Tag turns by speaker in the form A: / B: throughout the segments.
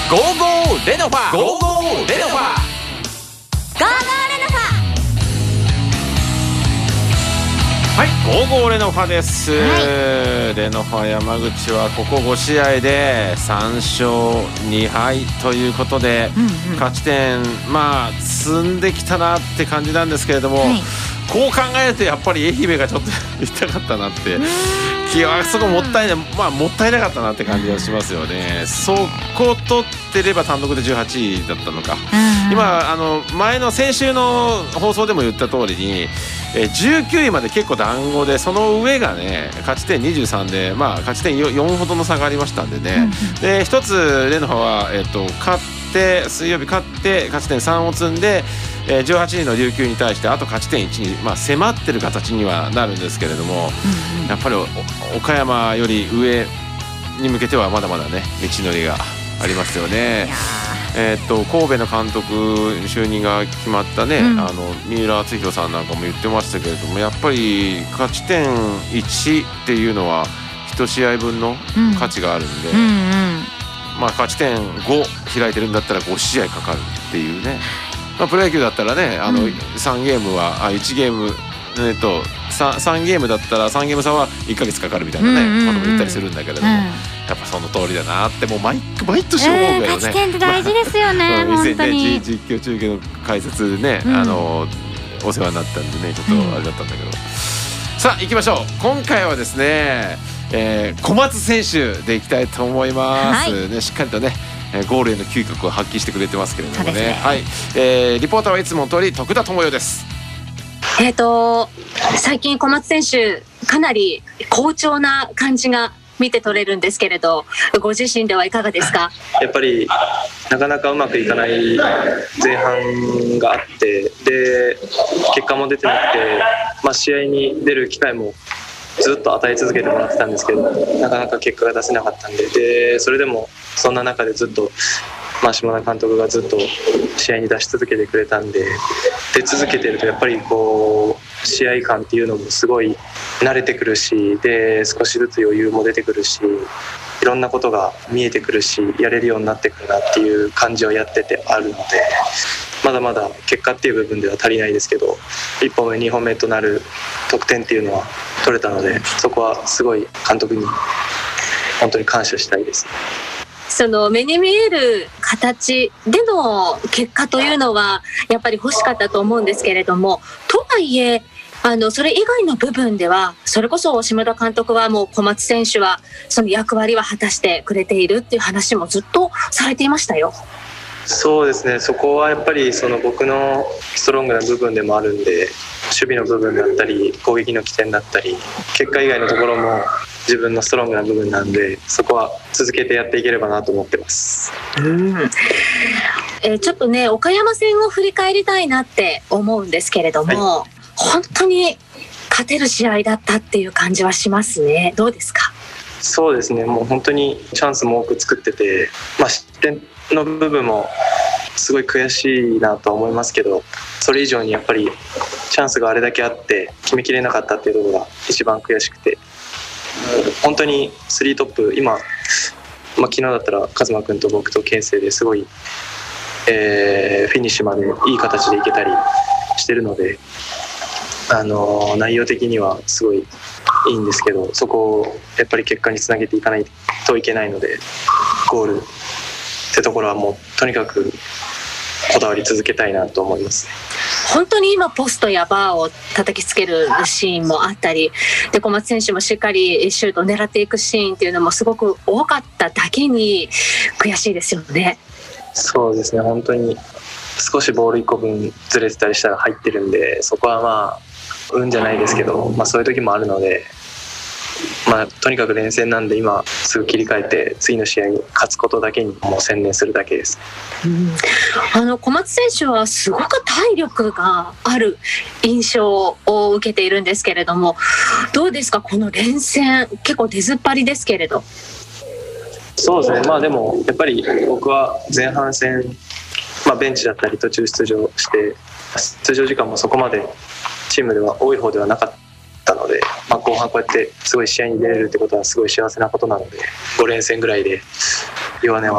A: ゴーゴーレノファゴーゴーレノファゴーゴーレノファはい、ゴーゴーレノファです、レノファ山口はここ5試合で3勝2敗ということで、勝ち点積んできたなって感じなんですけれども、こう考えるとやっぱり愛媛がちょっと痛かったなって気はすごいもったいない、もったいなかったなって感じがしますよね。そこ取ってれば単独で18位だったのか。今前の先週の放送でも言った通りに19位まで結構団子で、その上がね勝ち点23で、勝ち点 4ほどの差がありましたんでね、で一つレノファは、勝って水曜日勝って勝ち点3を積んで、18位の琉球に対してあと勝ち点1に、迫ってる形にはなるんですけれども、やっぱり岡山より上に向けてはまだまだね道のりがありますよね。神戸の監督就任が決まったね、三浦敦弘さんなんかも言ってましたけれども、やっぱり勝ち点1っていうのは1試合分の価値があるんで、勝ち点5開いてるんだったら5試合かかるっていうね、プロ野球だったらね3ゲームは1ゲーム3ゲームだったら3ゲーム差は1ヶ月かかるみたいなねことも言ったりするんだけれども、やっぱその通りだなってもう毎年思うけどね、
B: 勝ち点って大事ですよね。本当に
A: 実況中継の解説でね、お世話になったんでねちょっとあれだったんだけど、さあ行きましょう。今回はですね、小松選手でいきたいと思います、ね、しっかりとねゴールへの嗅覚を発揮してくれてますけれどもね。はい、リポーターはいつもの通り徳田智代です。
C: 最近小松選手かなり好調な感じが見て取れるんですけれど、ご自身ではいかがですか？
D: やっぱりなかなかうまくいかない前半があって、で結果も出てなくて、試合に出る機会もずっと与え続けてもらってたんですけど、なかなか結果が出せなかったんで、それでもそんな中でずっと島田監督がずっと試合に出し続けてくれたんで、出続けてるとやっぱりこう試合感っていうのもすごい慣れてくるし、で少しずつ余裕も出てくるし、いろんなことが見えてくるし、やれるようになってくるなっていう感じをやっててあるので、まだまだ結果っていう部分では足りないですけど、1本目2本目となる得点っていうのは取れたので、そこはすごい監督に本当に感謝したいです。
C: その目に見える形での結果というのはやっぱり欲しかったと思うんですけれども、とはいえそれ以外の部分では、それこそ下田監督はもう小松選手はその役割は果たしてくれているっていう話もずっとされていましたよ。
D: そうですね、そこはやっぱりその僕のストロングな部分でもあるんで、守備の部分だったり攻撃の起点だったり結果以外のところも自分のストロングな部分なんで、そこは続けてやっていければなと思ってます。
C: ちょっとね岡山戦を振り返りたいなって思うんですけれども、本当に勝てる試合だったっていう感じはしますね。どうですか？
D: そうですね、もう本当にチャンスも多く作ってて、失点の部分もすごい悔しいなとは思いますけど、それ以上にやっぱりチャンスがあれだけあって決めきれなかったっていうところが一番悔しくて、本当に3トップ今、昨日だったら和真君と僕と健生ですごい、フィニッシュまでいい形でいけたりしてるので、内容的にはすごいいいんですけど、そこをやっぱり結果につなげていかないといけないので、ゴールってところはもうとにかくこだわり続けたいなと思います。
C: 本当に今ポストやバーを叩きつけるシーンもあったりで、小松選手もしっかりシュートを狙っていくシーンっていうのもすごく多かっただけに悔しいですよね。
D: そうですね、本当に少しボール1個分ずれてたりしたら入ってるんで、そこは運じゃないですけど、そういう時もあるので、とにかく連戦なんで今すぐ切り替えて次の試合に勝つことだけにもう専念するだけです。
C: 小松選手はすごく体力がある印象を受けているんですけれども、どうですかこの連戦、結構出ずっぱりですけれど。
D: そうですね、でもやっぱり僕は前半戦、ベンチだったり途中出場して出場時間もそこまでチームでは多い方ではなかったので、後半こうやってすごい試合に出れるってことはすごい幸せなことなので、5連戦ぐらいで弱音は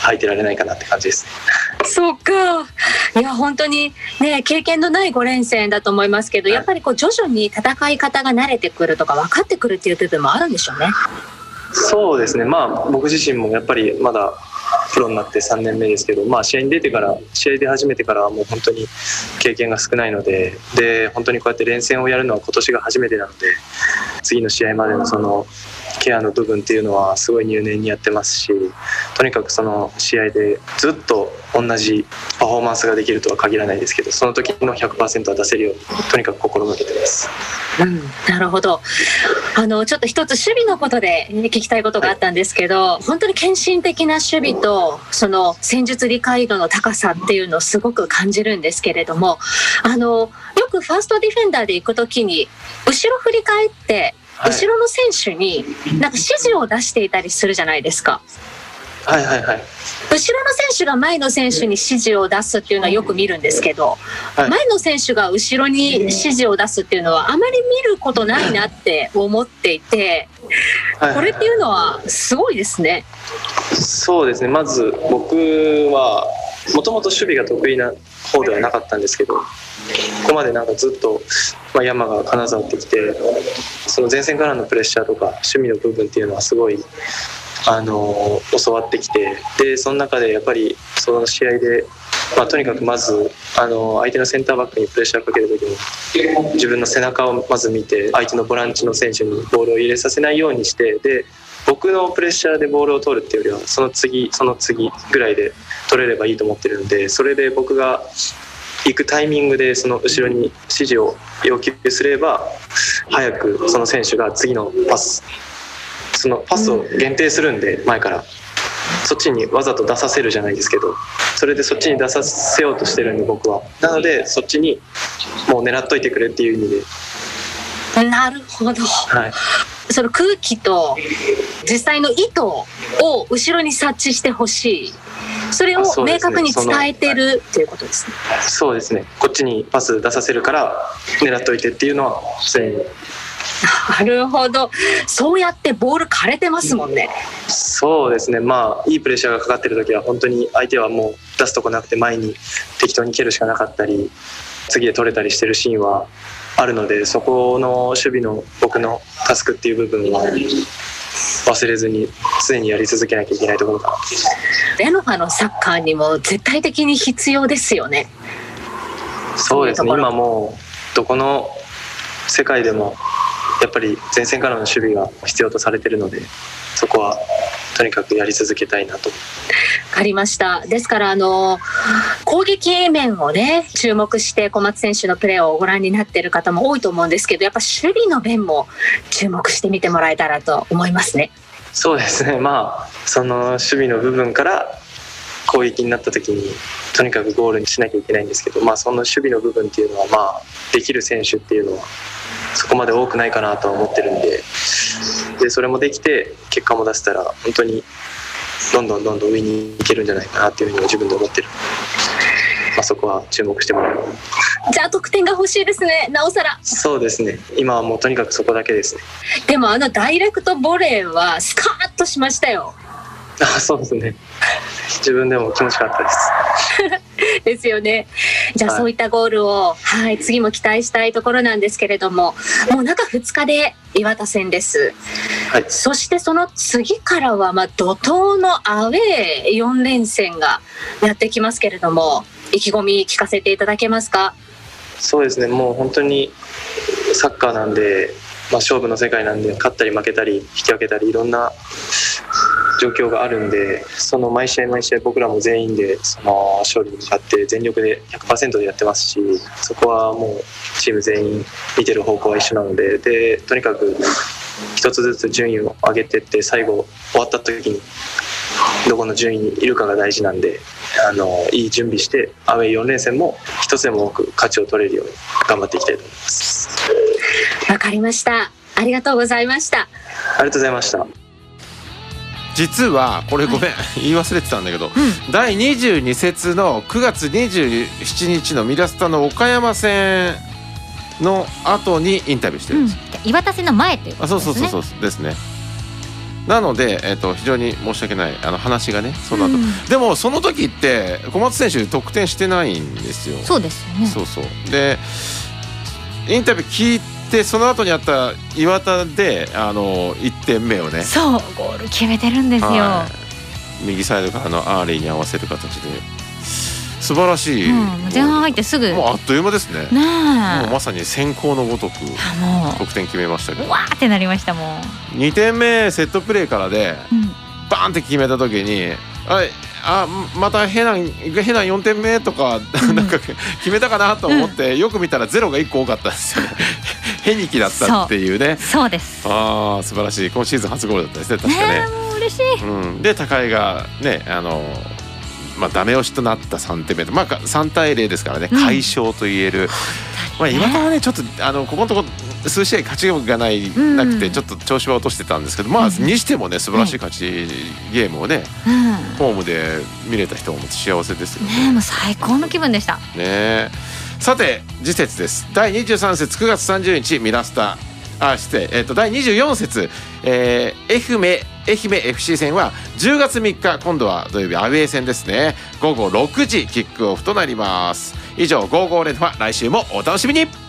D: 吐いてられないかなって感じですね。
C: そうか。いや本当にね、経験のない5連戦だと思いますけど、やっぱりこう徐々に戦い方が慣れてくるとか分かってくるっていう部分もあるんでしょうね。
D: そうですね、僕自身もやっぱりまだプロになって3年目ですけど、試合に出てから試合で始めてからはもう本当に経験が少ないので、本当にこうやって連戦をやるのは今年が初めてなので、次の試合までのそのケアの部分っていうのはすごい入念にやってますし、とにかくその試合でずっと同じパフォーマンスができるとは限らないですけど、その時の 100% は出せるようにとにかく心がけてます。
C: なるほど。ちょっと一つ守備のことで聞きたいことがあったんですけど、本当に献身的な守備とその戦術理解度の高さっていうのをすごく感じるんですけれども、よくファーストディフェンダーで行くときに後ろ振り返って後ろの選手になんか指示を出していたりするじゃないですか。後ろの選手が前の選手に指示を出すっていうのはよく見るんですけど、前の選手が後ろに指示を出すっていうのはあまり見ることないなって思っていて、これっていうのはすごいですね。
D: そうですね、まず僕はもともと守備が得意な方ではなかったんですけど、ここまでなんかずっと山が金沢ってきて、その前線からのプレッシャーとか守備の部分っていうのはすごい教わってきて、でその中でやっぱりその試合で、とにかくまず相手のセンターバックにプレッシャーをかける時に自分の背中をまず見て、相手のボランチの選手にボールを入れさせないようにして、で僕のプレッシャーでボールを取るっていうよりはその次ぐらいで取れればいいと思ってるんで、それで僕が行くタイミングでその後ろに指示を要求すれば、早くその選手が次のそのパスを限定するんで、前からそっちにわざと出させるじゃないですけど、それでそっちに出させようとしてるんで僕は。なのでそっちにもう狙っといてくれっていう意味で。
C: なるほど、その空気と実際の意図を後ろに察知してほしい、それを明確に伝えてるっていうことですね。
D: そうですね、こっちにパス出させるから狙っといてっていうのは常に。
C: なるほど。そうやってボール枯れてますもんね。
D: そうですね、いいプレッシャーがかかってる時は本当に相手はもう出すとこなくて前に適当に蹴るしかなかったり、次で取れたりしてるシーンはあるので、そこの守備の僕のタスクっていう部分は忘れずに常にやり続けなきゃいけないところかな。
C: レノファのサッカーにも絶対的に必要ですよね。
D: そうですね、今もうどこの世界でもやっぱり前線からの守備が必要とされているので、そこはとにかくやり続けたいなと。
C: 分かりました。ですから攻撃面をね注目して小松選手のプレーをご覧になっている方も多いと思うんですけど、やっぱ守備の面も注目してみてもらえたらと思いますね。
D: そうですね、その守備の部分から攻撃になった時にとにかくゴールにしなきゃいけないんですけど、その守備の部分っていうのはできる選手っていうのはそこまで多くないかなとは思ってるんで、それもできて結果も出せたら本当にどんどん上に行けるんじゃないかなっていうふうに自分で思ってる。そこは注目してもらう。
C: じゃあ得点が欲しいですね。なおさら。
D: そうですね、今はもうとにかくそこだけですね。
C: でもダイレクトボレーはスカーッとしましたよ。
D: そうですね、自分でも気持ちよかったです
C: ですよね。じゃあそういったゴールを、次も期待したいところなんですけれども、もう中2日で磐田戦です、そしてその次からは怒涛のアウェー4連戦がやってきますけれども、意気込み聞かせていただけますか？
D: そうですね、もう本当にサッカーなんで、勝負の世界なんで、勝ったり負けたり引き分けたりいろんな状況があるんで、その毎試合僕らも全員でその勝利に向かって全力で 100% でやってますし、そこはもうチーム全員見てる方向は一緒なので、とにかく一つずつ順位を上げていって、最後終わった時にどこの順位にいるかが大事なんで、いい準備してアウェー4連戦も一つでも多く勝ちを取れるように頑張っていきたいと思います。
C: わかりました。ありがとうございました。
D: ありがとうございました。
A: 実はこれごめん、言い忘れてたんだけど、第22節の9月27日のミラスタの岡山戦の後にインタビューしてるんです。
B: 磐田戦の前ということですね。
A: そうですね。 なので、非常に申し訳ない話がねその後、でもその時って小松選手得点してないんですよ。
B: そうですよね。
A: そうでインタビュー聞いてその後にあった岩田で1点目をね、
B: そうゴール決めてるんですよ、
A: 右サイドからのアーリーに合わせる形で素晴らしい、
B: 前半入ってすぐ
A: もうあっという間ですね。
B: ね
A: もうまさに先行のごとく得点決めましたけど、
B: わーってなりましたもん。
A: 2点目セットプレーからで、バーンって決めた時にまたヘナン4点目とかなんか決めたかなと思って、よく見たらゼロが1個多かったんですよねヘニキだったっていうね。
B: そうです。
A: 素晴らしい。今シーズン初ゴールだったですね確かね。
B: もう嬉しい、
A: で高井がねダメ押しとなった3点目と、3対0ですからね、快勝と言える。岩田はねちょっとここのとこ数試合勝ちがなくてちょっと調子は落としてたんですけど、にしてもね素晴らしい勝ちゲームをね、ホームで見れた人も幸せですよね。
B: もう最高の気分でした
A: ね。さて次節です。第23節9月30日ミラスタ第24節、愛媛 FC 戦は10月3日今度は土曜日アウェー戦ですね。午後6時キックオフとなります。以上55連覇、来週もお楽しみに。